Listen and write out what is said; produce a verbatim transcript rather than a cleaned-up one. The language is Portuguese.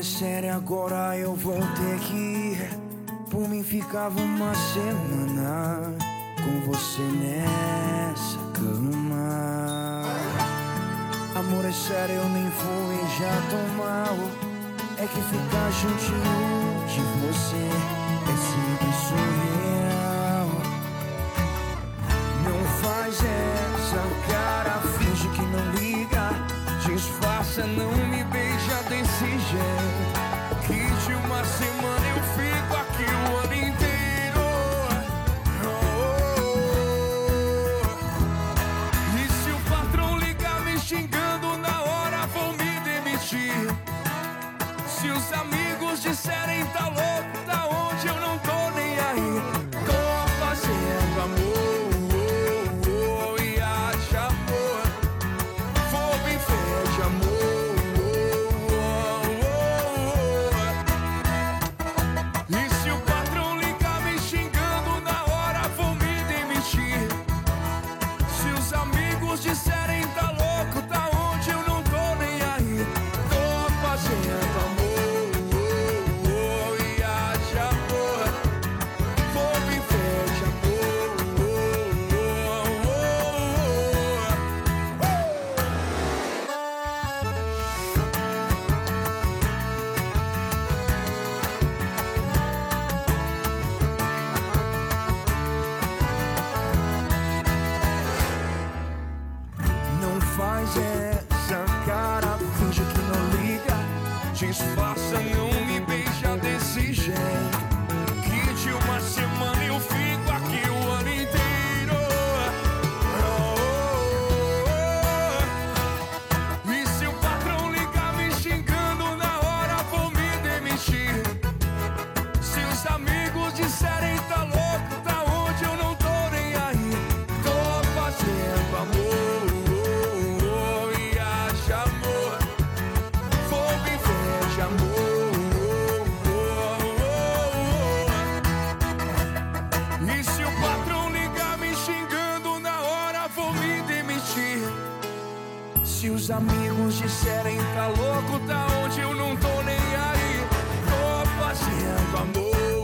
sério, agora eu vou ter que ir. Por mim ficava uma semana com você nessa cama. Amor, é sério, eu nem fui já tão mal. É que ficar juntinho de você é sempre surreal. Não faz essa cara, finge que não liga. Disfarça, não me beija desse jeito, que de uma semana eu fico aqui o ano inteiro. Oh, oh, oh. E se o patrão ligar me xingando na hora, vou me demitir. Se os amigos disserem tá louco, tá onde eu não tô nem aí. Tô fazendo amor. Disserem tá louco, tá onde eu não tô nem aí. Tô fazendo amor, oh, oh, e haja amor. Vou viver de amor, oh, oh, faz essa cara, finge que não liga. Disfarça, não me beija desse jeito, que de uma semana eu fico aqui o ano inteiro. Oh, oh, oh. E se o patrão ligar me xingando na hora, vou me demitir. Se os amigos disserem tá louco, tá onde eu não tô nem aí. Tô fazendo amor. E se o patrão ligar me xingando na hora, vou me demitir. Se os amigos disserem tá louco, tá onde eu não tô nem aí. Tô fazendo amor.